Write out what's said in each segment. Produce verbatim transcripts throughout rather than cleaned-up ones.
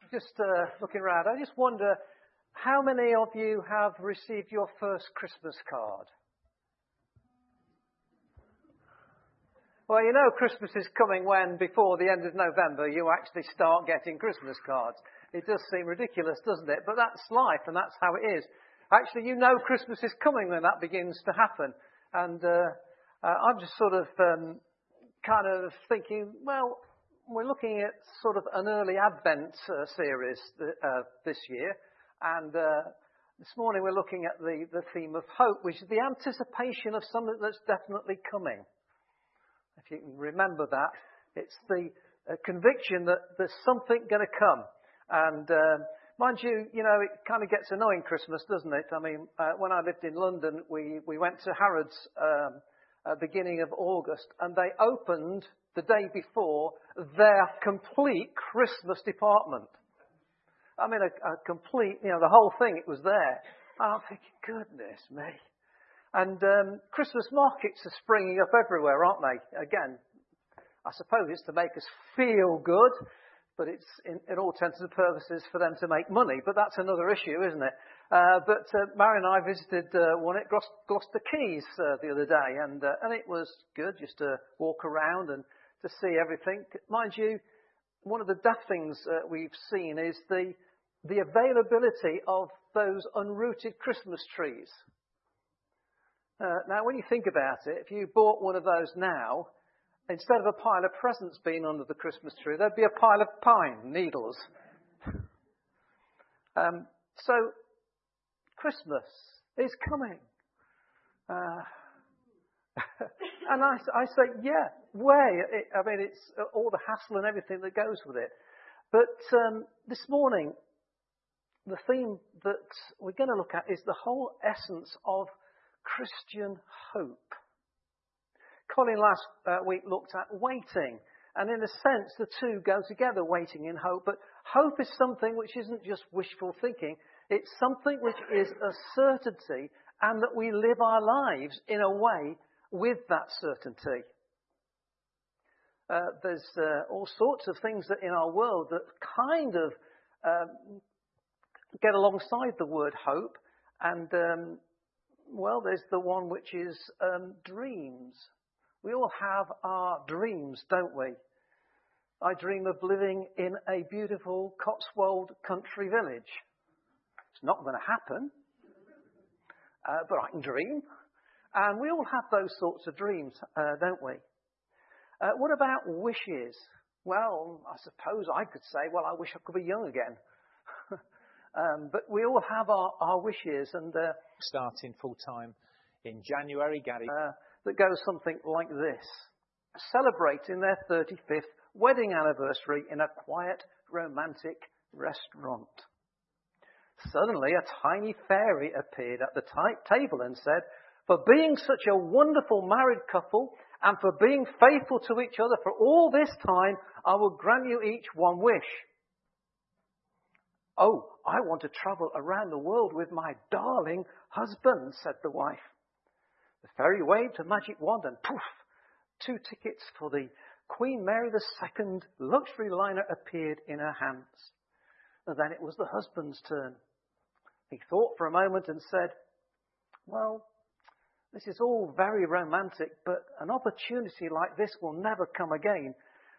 Just uh, looking around, I just wonder how many of you have received your first Christmas card? Well, you know Christmas is coming when, before the end of November, you actually start getting Christmas cards. It does seem ridiculous, doesn't it? But that's life, and that's how it is. Actually, you know Christmas is coming when that begins to happen. And uh, uh, I'm just sort of um, kind of thinking, well, we're looking at sort of an early Advent uh, series uh, this year. And uh, this morning we're looking at the, the theme of hope, which is the anticipation of something that's definitely coming. If you can remember that, it's the uh, conviction that there's something going to come. And uh, mind you, you know, it kind of gets annoying Christmas, doesn't it? I mean, uh, when I lived in London, we, we went to Harrods um, uh, beginning of August, and they opened the day before their complete Christmas department. I mean, a, a complete, you know, the whole thing, it was there. And I'm thinking, goodness me. And um, Christmas markets are springing up everywhere, aren't they? Again, I suppose it's to make us feel good, but it's, in, in all intents and purposes, for them to make money. But that's another issue, isn't it? Uh, but uh, Mary and I visited uh, one at Glos- Gloucester Quays uh, the other day, and uh, and it was good just to walk around and to see everything. Mind you, one of the daft things uh, we've seen is the the availability of those unrooted Christmas trees. Uh, now, when you think about it, if you bought one of those now, instead of a pile of presents being under the Christmas tree, there'd be a pile of pine needles. um, so, Christmas is coming. Uh, and I, I say, yeah, way. It, I mean, it's all the hassle and everything that goes with it. But um, this morning, the theme that we're going to look at is the whole essence of Christian hope. Colin last uh, week looked at waiting. And in a sense, the two go together, waiting and hope. But hope is something which isn't just wishful thinking. It's something which is a certainty, and that we live our lives in a way with that certainty. Uh, there's uh, all sorts of things that in our world that kind of um, get alongside the word hope. And, um, well, there's the one which is um, dreams. We all have our dreams, don't we? I dream of living in a beautiful Cotswold country village. It's not going to happen, uh, but I can dream. And we all have those sorts of dreams, uh, don't we? Uh, what about wishes? Well, I suppose I could say, well, I wish I could be young again. um, but we all have our, our wishes. And uh, starting full-time in January, Gary. Uh, that goes something like this. Celebrating their thirty-fifth wedding anniversary in a quiet, romantic restaurant. Suddenly, a tiny fairy appeared at the t- table and said, "For being such a wonderful married couple and for being faithful to each other for all this time, I will grant you each one wish." "Oh, I want to travel around the world with my darling husband," said the wife. The fairy waved a magic wand and poof, two tickets for the Queen Mary the Second luxury liner appeared in her hands. And then it was the husband's turn. He thought for a moment and said, "Well, this is all very romantic, but an opportunity like this will never come again.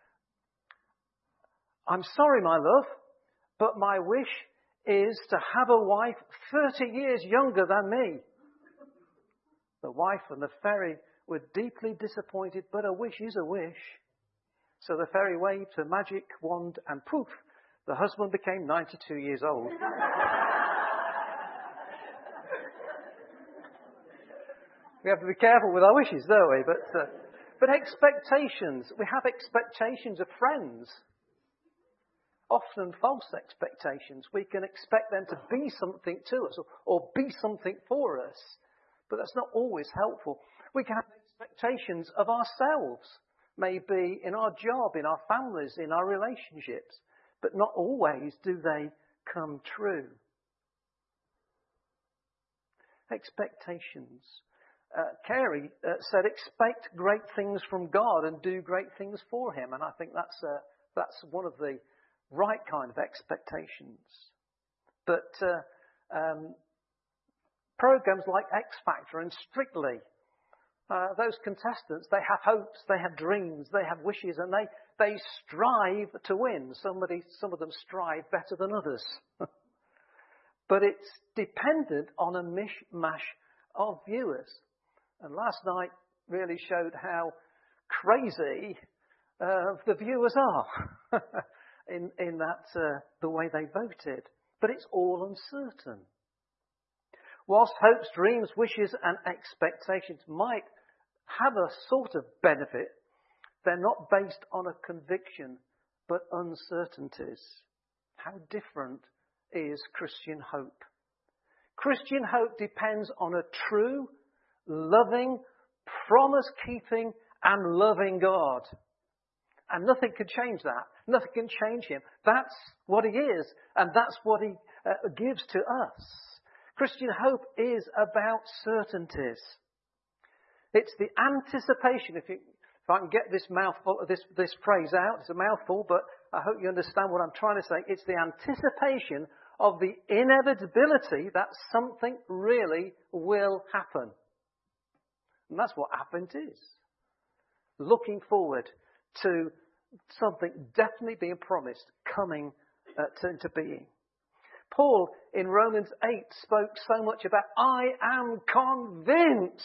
I'm sorry, my love, but my wish is to have a wife thirty years younger than me." The wife and the fairy were deeply disappointed, but a wish is a wish. So the fairy waved her magic wand and poof, the husband became ninety-two years old. We have to be careful with our wishes, don't we? But, uh, but expectations, we have expectations of friends. Often false expectations. We can expect them to be something to us or, or be something for us. But that's not always helpful. We can have expectations of ourselves, maybe in our job, in our families, in our relationships, but not always do they come true. Expectations. Uh, Carey uh, said, expect great things from God and do great things for him. And I think that's uh, that's one of the right kind of expectations. But uh, um, programs like X Factor and Strictly, uh, those contestants, they have hopes, they have dreams, they have wishes, and they, they strive to win. Somebody, some of them strive better than others. But it's dependent on a mishmash of viewers. And last night really showed how crazy uh, the viewers are in, in that uh, the way they voted. But it's all uncertain. Whilst hopes, dreams, wishes and expectations might have a sort of benefit, they're not based on a conviction, but uncertainties. How different is Christian hope? Christian hope depends on a true, loving, promise-keeping and loving God. And nothing can change that. Nothing can change him. That's what he is, and that's what he uh, gives to us. Christian hope is about certainties. It's the anticipation. If, you, if I can get this mouthful, this, this phrase out, it's a mouthful, but I hope you understand what I'm trying to say. It's the anticipation of the inevitability that something really will happen. And that's what Advent is. Looking forward to something definitely being promised coming uh, to, into being. Paul in Romans eight spoke so much about, I am convinced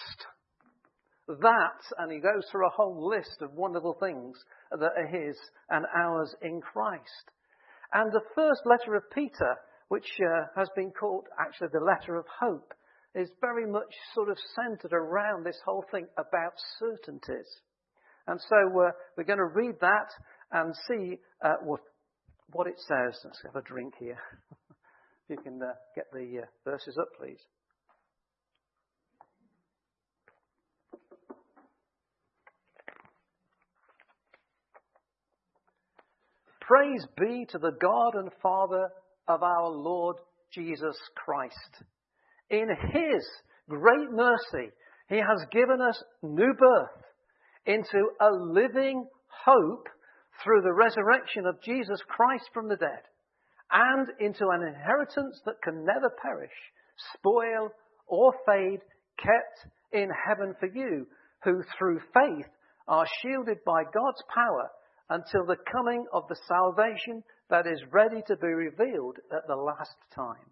that, and he goes through a whole list of wonderful things that are his and ours in Christ. And the first letter of Peter, which uh, has been called actually the letter of hope, is very much sort of centered around this whole thing about certainties. And so uh, we're going to read that and see uh, what, what it says. Let's have a drink here. If you can uh, get the uh, verses up, please. Praise be to the God and Father of our Lord Jesus Christ. In his great mercy, he has given us new birth into a living hope through the resurrection of Jesus Christ from the dead, and into an inheritance that can never perish, spoil, or fade, kept in heaven for you, who through faith are shielded by God's power until the coming of the salvation that is ready to be revealed at the last time.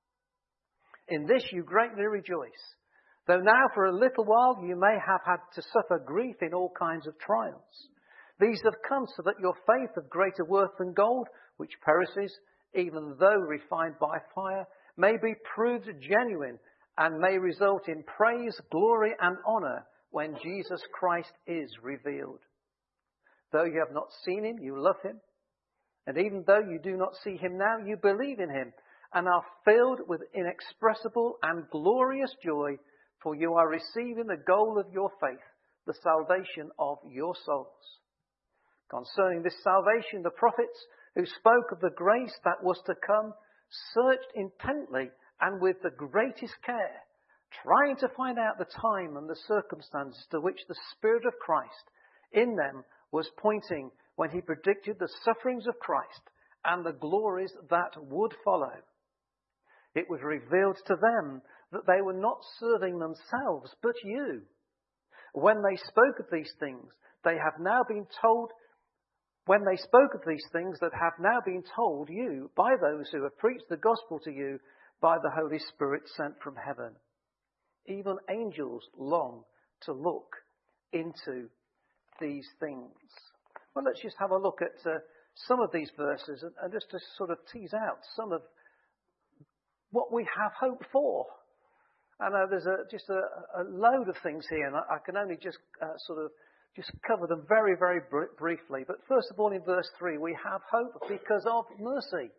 In this you greatly rejoice, though now for a little while you may have had to suffer grief in all kinds of trials. These have come so that your faith of greater worth than gold, which perishes, even though refined by fire, may be proved genuine and may result in praise, glory and honour when Jesus Christ is revealed. Though you have not seen him, you love him. And even though you do not see him now, you believe in him and are filled with inexpressible and glorious joy, for you are receiving the goal of your faith, the salvation of your souls. Concerning this salvation, the prophets who spoke of the grace that was to come searched intently and with the greatest care, trying to find out the time and the circumstances to which the Spirit of Christ in them was pointing when he predicted the sufferings of Christ and the glories that would follow. It was revealed to them that they were not serving themselves, but you. When they spoke of these things, they have now been told, when they spoke of these things that have now been told you by those who have preached the gospel to you by the Holy Spirit sent from heaven. Even angels long to look into these things. Well, let's just have a look at uh, some of these verses and, and just to sort of tease out some of what we have hope for. I know there's a, just a, a load of things here, and I, I can only just uh, sort of just cover them very, very br- briefly. But first of all, in verse three, we have hope because of mercy.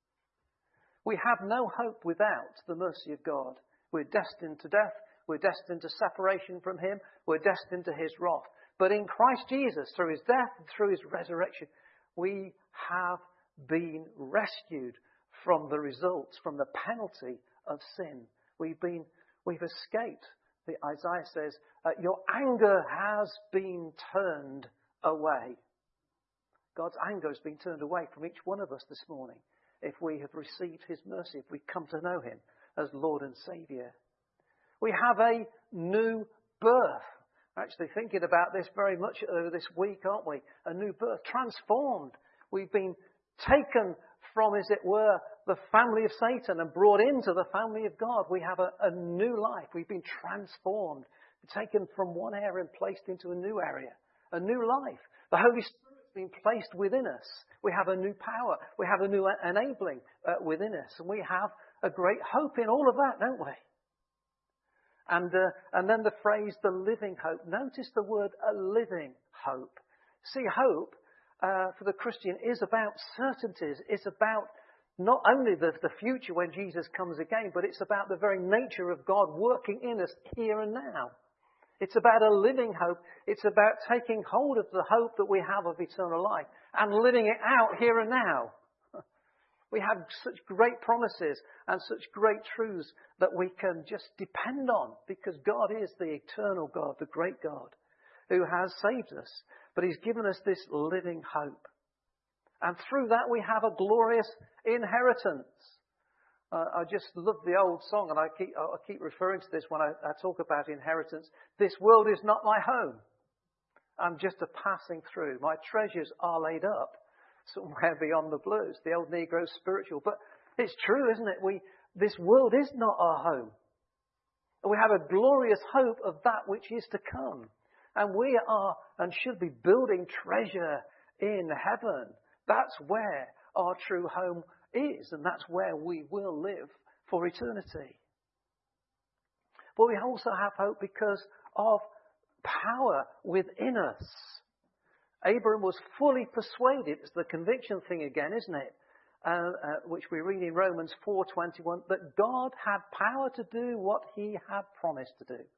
We have no hope without the mercy of God. We're destined to death. We're destined to separation from him. We're destined to his wrath. But in Christ Jesus, through his death and through his resurrection, we have been rescued from the results, from the penalty of sin. We've been, we've escaped. The Isaiah says, uh, your anger has been turned away. God's anger has been turned away from each one of us this morning if we have received his mercy, if we come to know him as Lord and Saviour. We have a new birth. Actually thinking about this very much over this week, aren't we? A new birth, transformed. We've been taken from, as it were, the family of Satan and brought into the family of God. We have a, a new life. We've been transformed, taken from one area and placed into a new area, a new life. The Holy Spirit's been placed within us. We have a new power. We have a new enabling uh, within us. And we have a great hope in all of that, don't we? And, uh, and then the phrase, the living hope. Notice the word, a living hope. See, hope uh, for the Christian is about certainties. It's about not only the, the future when Jesus comes again, but it's about the very nature of God working in us here and now. It's about a living hope. It's about taking hold of the hope that we have of eternal life and living it out here and now. We have such great promises and such great truths that we can just depend on because God is the eternal God, the great God who has saved us. But he's given us this living hope. And through that we have a glorious inheritance. Uh, I just love the old song, and I keep, I keep referring to this when I, I talk about inheritance. This world is not my home. I'm just a passing through. My treasures are laid up somewhere beyond the blues. The old Negro spiritual. But it's true, isn't it? We, this world is not our home. We have a glorious hope of that which is to come. And we are and should be building treasure in heaven. That's where our true home is, and that's where we will live for eternity. But we also have hope because of power within us. Abraham was fully persuaded. It's the conviction thing again, isn't it? Uh, uh, which we read in Romans four twenty-one, that God had power to do what he had promised to do.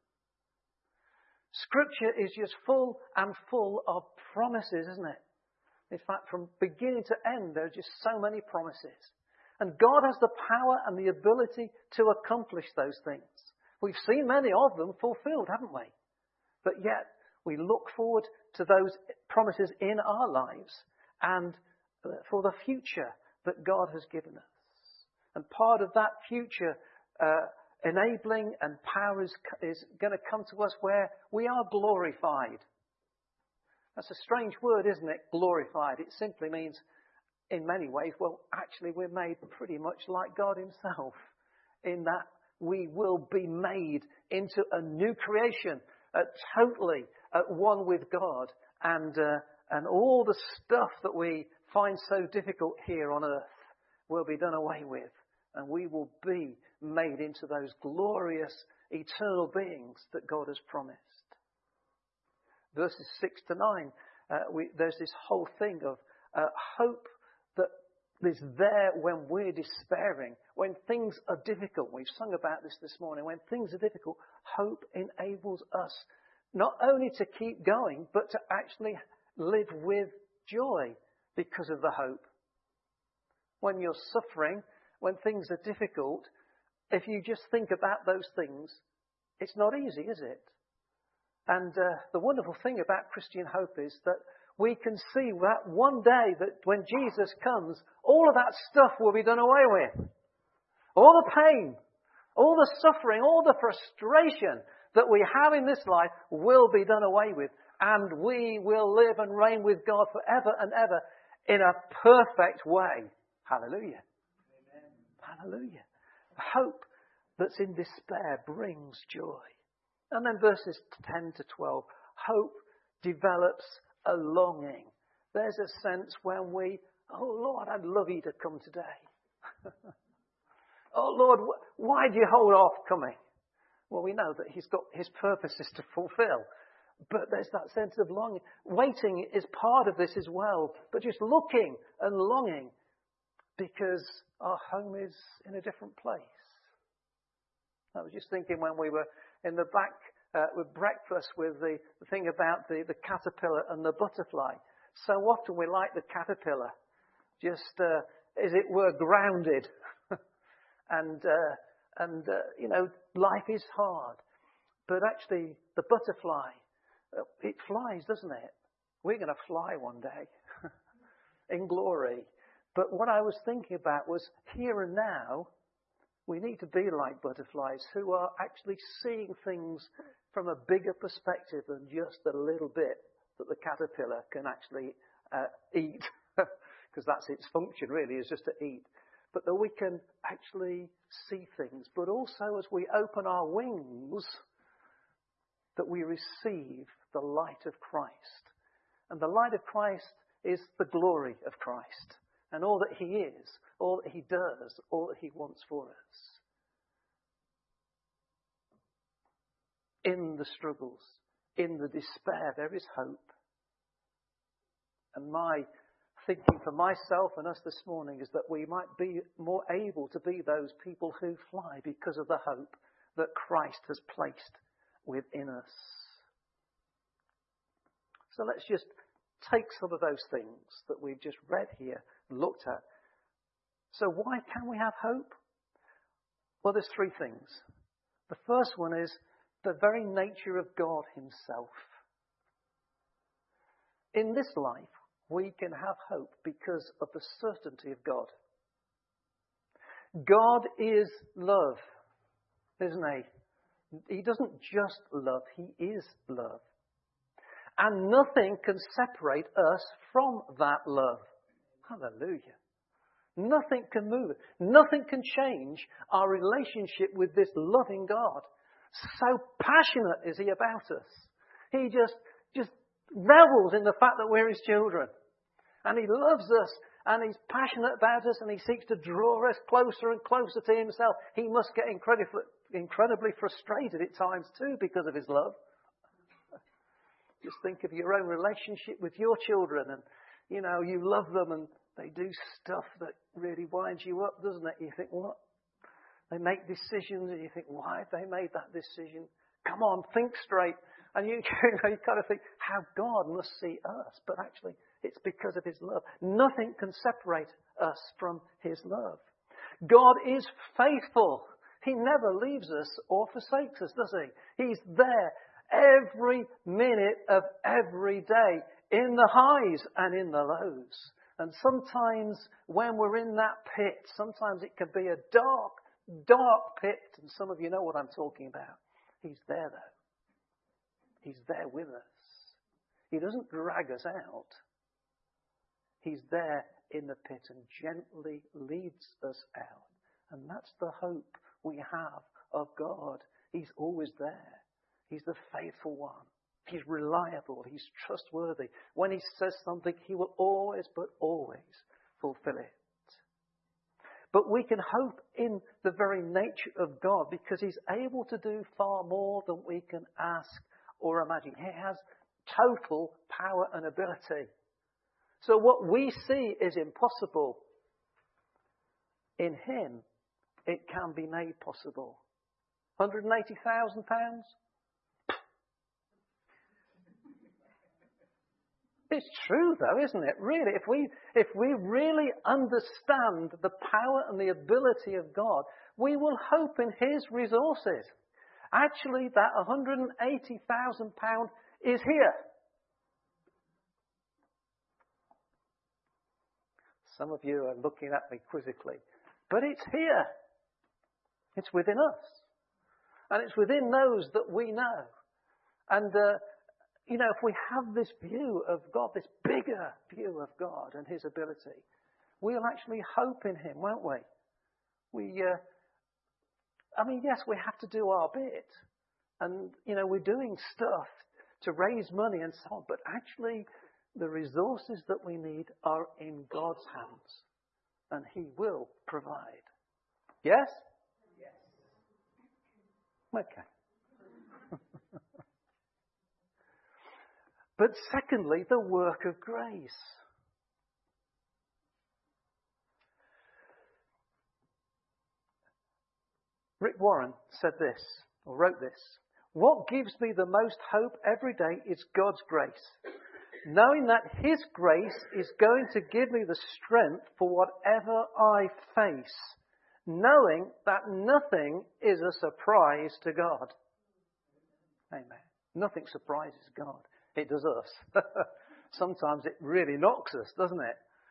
Scripture is just full and full of promises, isn't it? In fact, from beginning to end, there are just so many promises. And God has the power and the ability to accomplish those things. We've seen many of them fulfilled, haven't we? But yet, we look forward to those promises in our lives and for the future that God has given us. And part of that future uh, enabling and power is, is going to come to us where we are glorified. That's a strange word, isn't it? Glorified. It simply means, in many ways, well, actually we're made pretty much like God himself, in that we will be made into a new creation, uh, totally at one with God, and uh, and all the stuff that we find so difficult here on earth will be done away with, and we will be made into those glorious eternal beings that God has promised. Verses six to nine, uh, we, there's this whole thing of uh, hope that is there when we're despairing, when things are difficult. We've sung about this this morning. When things are difficult, hope enables us not only to keep going, but to actually live with joy because of the hope. When you're suffering, when things are difficult, if you just think about those things, it's not easy, is it? And uh, the wonderful thing about Christian hope is that we can see that one day that when Jesus comes, all of that stuff will be done away with. All the pain, all the suffering, all the frustration that we have in this life will be done away with. And we will live and reign with God forever and ever in a perfect way. Hallelujah. Amen. Hallelujah. Hope that's in despair brings joy. And then verses ten to twelve. Hope develops a longing. There's a sense when we, oh Lord, I'd love you to come today. Oh Lord, wh- why do you hold off coming? Well, we know that he's got his purposes to fulfill. But there's that sense of longing. Waiting is part of this as well. But just looking and longing because our home is in a different place. I was just thinking when we were in the back uh, with breakfast with the, the thing about the, the caterpillar and the butterfly. So often we like the caterpillar, just uh, as it were grounded. and, uh, and uh, you know, life is hard. But actually, the butterfly, uh, it flies, doesn't it? We're going to fly one day. in glory. But what I was thinking about was here and now, we need to be like butterflies who are actually seeing things from a bigger perspective than just the little bit that the caterpillar can actually uh, eat, because that's its function really, is just to eat. But that we can actually see things, but also as we open our wings, that we receive the light of Christ. And the light of Christ is the glory of Christ. And all that he is, all that he does, all that he wants for us. In the struggles, in the despair, there is hope. And my thinking for myself and us this morning is that we might be more able to be those people who fly because of the hope that Christ has placed within us. So let's just take some of those things that we've just read here, looked at. So why can we have hope? Well, there's three things. The first one is the very nature of God himself. In this life, we can have hope because of the certainty of God. God is love, isn't he? He doesn't just love, he is love. And nothing can separate us from that love. Hallelujah. Nothing can move it. Nothing can change our relationship with this loving God. So passionate is he about us. He just, just revels in the fact that we're his children. And he loves us. And he's passionate about us. And he seeks to draw us closer and closer to himself. He must get incredibly, incredibly frustrated at times too because of his love. Just think of your own relationship with your children. And, you know, you love them and they do stuff that really winds you up, doesn't it? You think, what? They make decisions and you think, why have they made that decision? Come on, think straight. And you, you, know, you kind of think how God must see us. But actually, it's because of his love. Nothing can separate us from his love. God is faithful. He never leaves us or forsakes us, does he? He's there every minute of every day, in the highs and in the lows. And sometimes when we're in that pit, sometimes it can be a dark, dark pit. And some of you know what I'm talking about. He's there though. He's there with us. He doesn't drag us out. He's there in the pit and gently leads us out. And that's the hope we have of God. He's always there. He's the faithful one. He's reliable. He's trustworthy. When he says something, he will always, but always fulfill it. But we can hope in the very nature of God because he's able to do far more than we can ask or imagine. He has total power and ability. So what we see is impossible. In him, it can be made possible. one hundred eighty thousand pounds? It's true though, isn't it? Really, if we, if we really understand the power and the ability of God, we will hope in his resources. Actually, that one hundred eighty thousand pounds is here. Some of you are looking at me quizzically. But it's here. It's within us. And it's within those that we know. And, uh, you know, if we have this view of God, this bigger view of God and his ability, we'll actually hope in him, won't we? We, uh, I mean, yes, we have to do our bit. And, you know, we're doing stuff to raise money and so on. But actually, the resources that we need are in God's hands. And he will provide. Yes? Yes. Okay. But secondly, the work of grace. Rick Warren said this, or wrote this. What gives me the most hope every day is God's grace. Knowing that his grace is going to give me the strength for whatever I face. Knowing that nothing is a surprise to God. Amen. Nothing surprises God. It does us. Sometimes it really knocks us, doesn't it?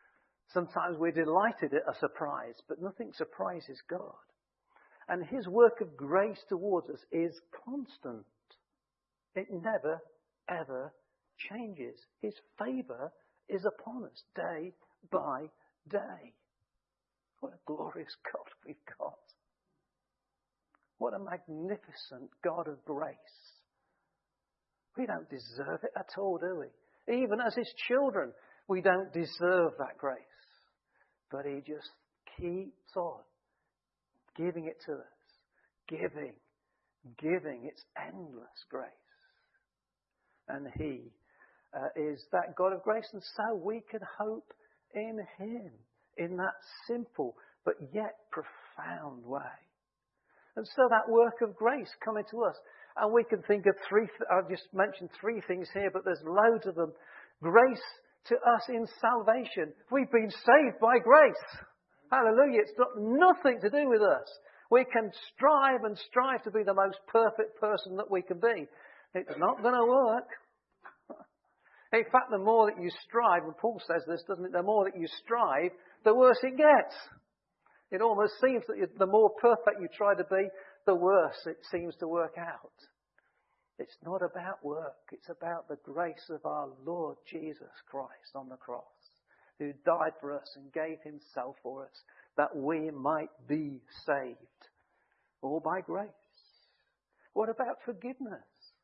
Sometimes we're delighted at a surprise, but nothing surprises God. And his work of grace towards us is constant. It never, ever changes. His favour is upon us day by day. What a glorious God we've got. What a magnificent God of grace. We don't deserve it at all, do we? Even as his children, we don't deserve that grace. But he just keeps on giving it to us. Giving, giving. It's endless grace. And he uh, is that God of grace. And so we can hope in him in that simple but yet profound way. And so that work of grace coming to us. And we can think of three, I've just mentioned three things here, but there's loads of them. Grace to us in salvation. We've been saved by grace. Hallelujah. It's got nothing to do with us. We can strive and strive to be the most perfect person that we can be. It's not going to work. In fact, the more that you strive, and Paul says this, doesn't it? The more that you strive, the worse it gets. It almost seems that the more perfect you try to be, the worse it seems to work out. It's not about work. It's about the grace of our Lord Jesus Christ on the cross, who died for us and gave himself for us, that we might be saved. All by grace. What about forgiveness?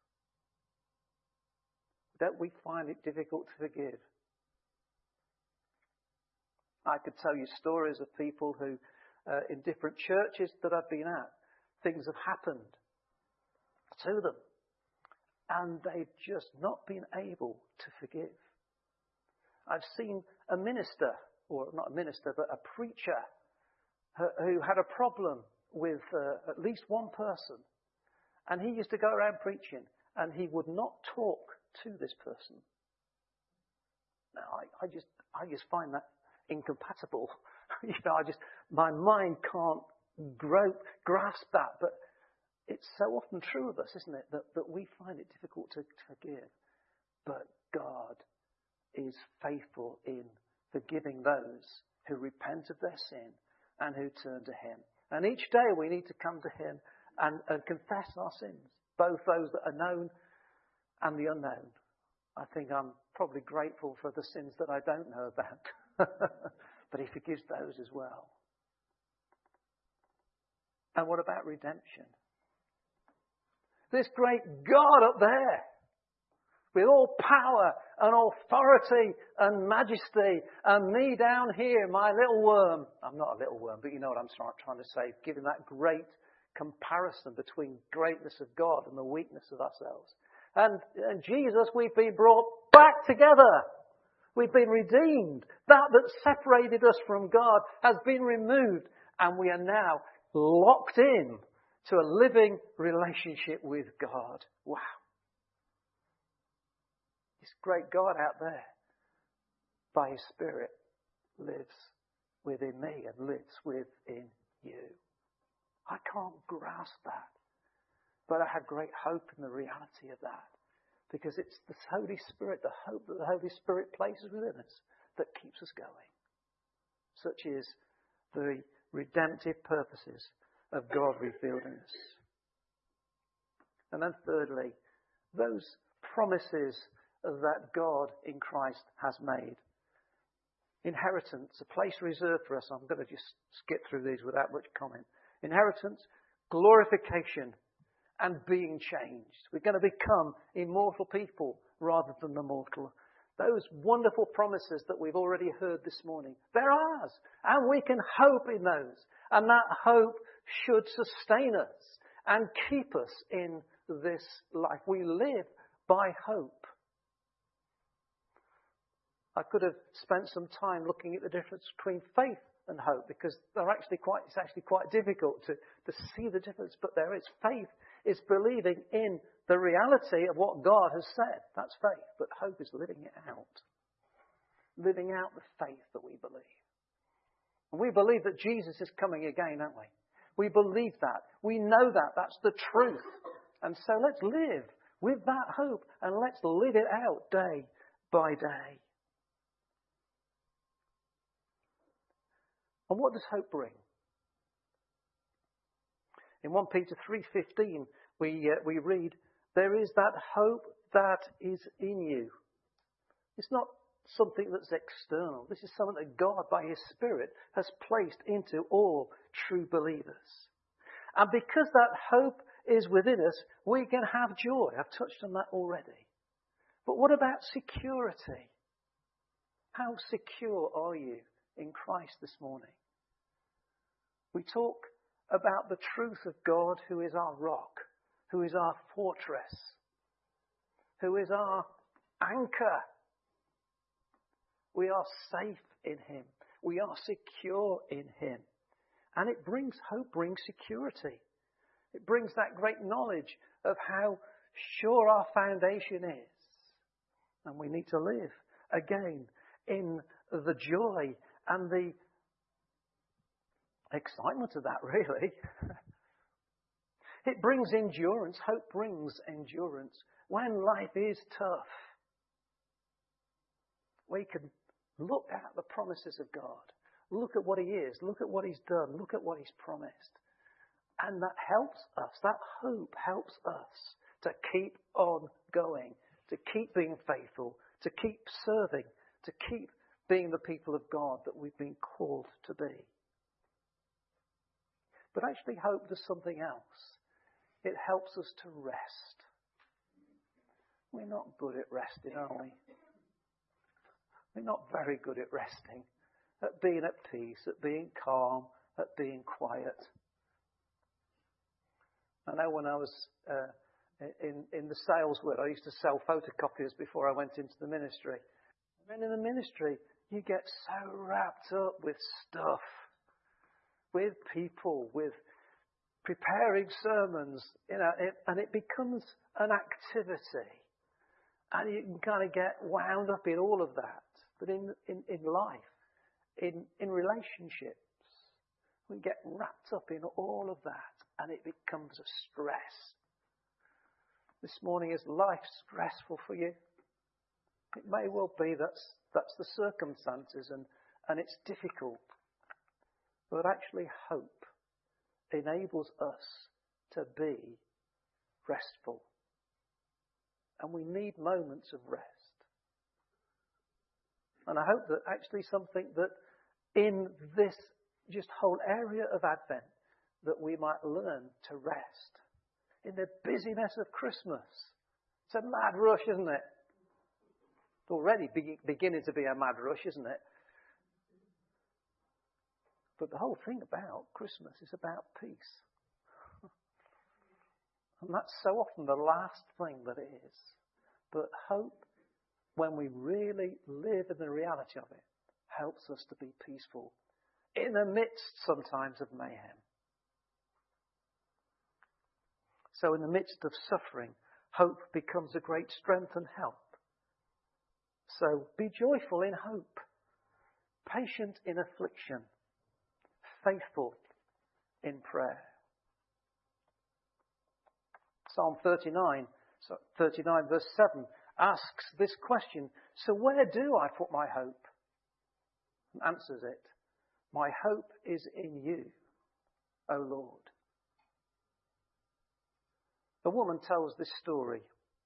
Don't we find it difficult to forgive? I could tell you stories of people who, uh, in different churches that I've been at, things have happened to them. And they've just not been able to forgive. I've seen a minister, or not a minister, but a preacher, who had a problem with uh, at least one person. And he used to go around preaching, and he would not talk to this person. Now, I, I just, I just find that incompatible. you know, I just, my mind can't grope, grasp that. But it's so often true of us, isn't it, that, that we find it difficult to, to forgive. But God is faithful in forgiving those who repent of their sin and who turn to him. And each day we need to come to him and, and confess our sins, both those that are known and the unknown. I think I'm probably grateful for the sins that I don't know about. But he forgives those as well. And what about redemption? This great God up there, with all power and authority and majesty, and me down here, my little worm. I'm not a little worm, but you know what I'm trying to say. Giving that great comparison between greatness of God and the weakness of ourselves. And, and Jesus, we've been brought back together. We've been redeemed. That that separated us from God has been removed. And we are now locked in to a living relationship with God. Wow. This great God out there, by his Spirit, lives within me and lives within you. I can't grasp that. But I have great hope in the reality of that. Because it's the Holy Spirit, the hope that the Holy Spirit places within us, that keeps us going. Such is the redemptive purposes of God revealed in us. And then thirdly, those promises that God in Christ has made. Inheritance, a place reserved for us. I'm going to just skip through these without much comment. Inheritance, glorification, and being changed. We're going to become immortal people rather than the mortal. Those wonderful promises that we've already heard this morning, they're ours. And we can hope in those. And that hope should sustain us and keep us in this life. We live by hope. I could have spent some time looking at the difference between faith and hope, because they're actually quite, it's actually quite difficult to, to see the difference. But there is faith. Is believing in the reality of what God has said. That's faith. But hope is living it out. Living out the faith that we believe. And we believe that Jesus is coming again, don't we? We believe that. We know that. That's the truth. And so let's live with that hope and let's live it out day by day. And what does hope bring? In First Peter three fifteen, we, uh, we read, there is that hope that is in you. It's not something that's external. This is something that God, by His Spirit, has placed into all true believers. And because that hope is within us, we can have joy. I've touched on that already. But what about security? How secure are you in Christ this morning? We talk about the truth of God, who is our rock, who is our fortress, who is our anchor. We are safe in Him. We are secure in Him. And it brings hope, brings security. It brings that great knowledge of how sure our foundation is. And we need to live again in the joy and the excitement of that, really. It brings endurance. Hope brings endurance. When life is tough, we can look at the promises of God. Look at what He is. Look at what He's done. Look at what He's promised. And that helps us. That hope helps us to keep on going, to keep being faithful, to keep serving, to keep being the people of God that we've been called to be. But actually, hope does something else. It helps us to rest. We're not good at resting, are we? We're not very good at resting, at being at peace, at being calm, at being quiet. I know when I was uh, in, in the sales world, I used to sell photocopiers before I went into the ministry. And then in the ministry, you get so wrapped up with stuff, with people, with preparing sermons, you know, it, and it becomes an activity. And you can kind of get wound up in all of that. But in, in, in life, in, in relationships, we get wrapped up in all of that, and it becomes a stress. This morning, is life stressful for you? It may well be that's, that's the circumstances, and, and it's difficult. But actually, hope enables us to be restful. And we need moments of rest. And I hope that actually something that in this just whole area of Advent, that we might learn to rest. In the busyness of Christmas. It's a mad rush, isn't it? It's already be- beginning to be a mad rush, isn't it? But the whole thing about Christmas is about peace. And that's so often the last thing that it is. But hope, when we really live in the reality of it, helps us to be peaceful in the midst sometimes of mayhem. So in the midst of suffering, hope becomes a great strength and help. So be joyful in hope, patient in affliction, faithful in prayer. Psalm thirty-nine, so thirty-nine verse seven asks this question, so where do I put my hope? And answers it, my hope is in you, O Lord. A woman tells this story.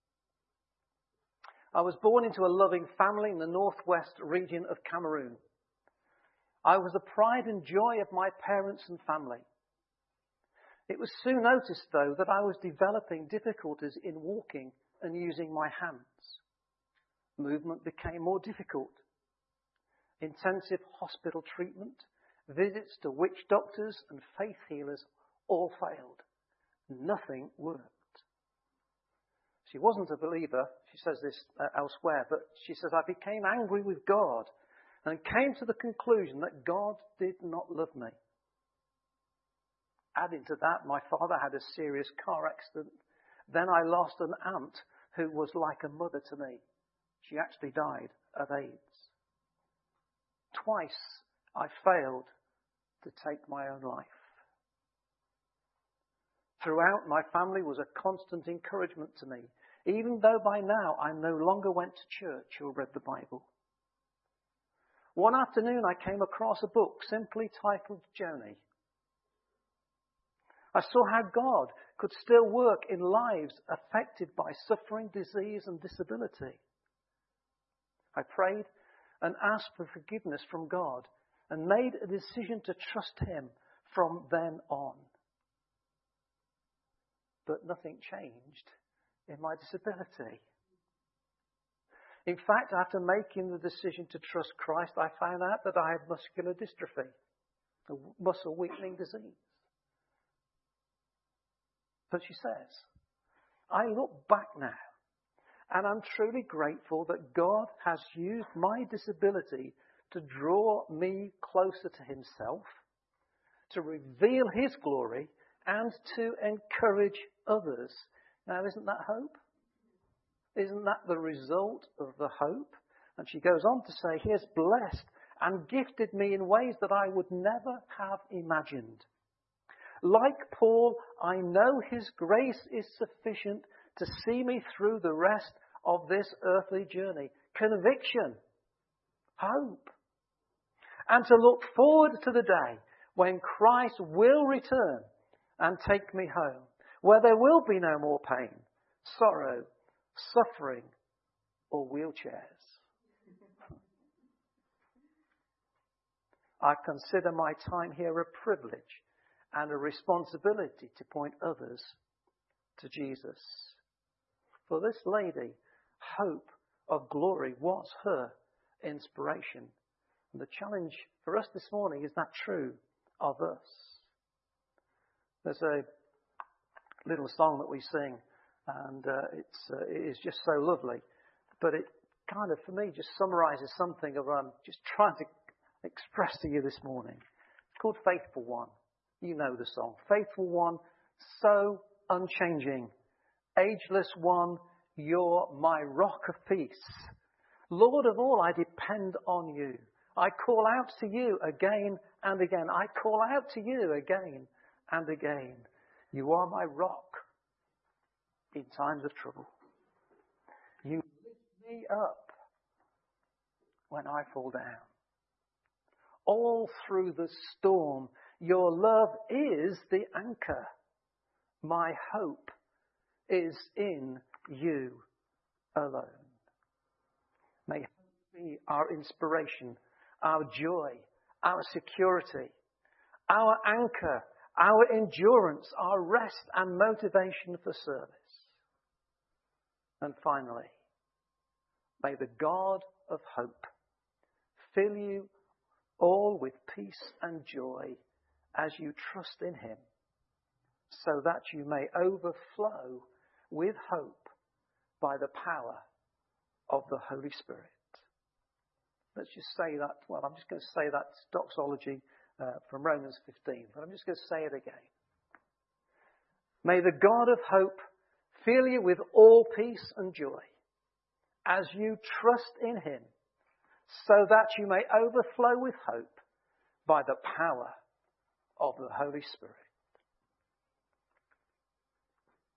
I was born into a loving family in the northwest region of Cameroon. I was the pride and joy of my parents and family. It was soon noticed, though, that I was developing difficulties in walking and using my hands. Movement became more difficult. Intensive hospital treatment, visits to witch doctors and faith healers all failed. Nothing worked. She wasn't a believer, she says this uh, elsewhere, but she says, I became angry with God and came to the conclusion that God did not love me. Adding to that, my father had a serious car accident. Then I lost an aunt who was like a mother to me. She actually died of AIDS. Twice I failed to take my own life. Throughout, my family was a constant encouragement to me, even though by now I no longer went to church or read the Bible. One afternoon I came across a book simply titled Journey. I saw how God could still work in lives affected by suffering, disease and disability. I prayed and asked for forgiveness from God and made a decision to trust Him from then on. But nothing changed in my disability. In fact, after making the decision to trust Christ, I found out that I had muscular dystrophy, a muscle weakening disease. But she says, I look back now and I'm truly grateful that God has used my disability to draw me closer to Himself, to reveal His glory and to encourage others. Now, isn't that hope? Isn't that the result of the hope? And she goes on to say, He has blessed and gifted me in ways that I would never have imagined. Like Paul, I know His grace is sufficient to see me through the rest of this earthly journey. Conviction, hope, and to look forward to the day when Christ will return and take me home, where there will be no more pain, sorrow, suffering, or wheelchairs. I consider my time here a privilege and a responsibility to point others to Jesus. For this lady, hope of glory was her inspiration. And the challenge for us this morning, is that true of us? There's a little song that we sing, and uh, it's uh, it is just so lovely. But it kind of, for me, just summarizes something of um, just trying to express to you this morning. It's called Faithful One. You know the song. Faithful One, so unchanging. Ageless One, you're my rock of peace. Lord of all, I depend on you. I call out to you again and again. I call out to you again and again. You are my rock in times of trouble. You lift me up when I fall down. All through the storm, your love is the anchor. My hope is in you alone. May hope be our inspiration, our joy, our security, our anchor, our endurance, our rest and motivation for service. And finally, may the God of hope fill you all with peace and joy as you trust in Him, so that you may overflow with hope by the power of the Holy Spirit. Let's just say that, well, I'm just going to say that doxology uh, from Romans fifteen, but I'm just going to say it again. May the God of hope fill you with all peace and joy as you trust in Him, so that you may overflow with hope by the power of the Holy Spirit.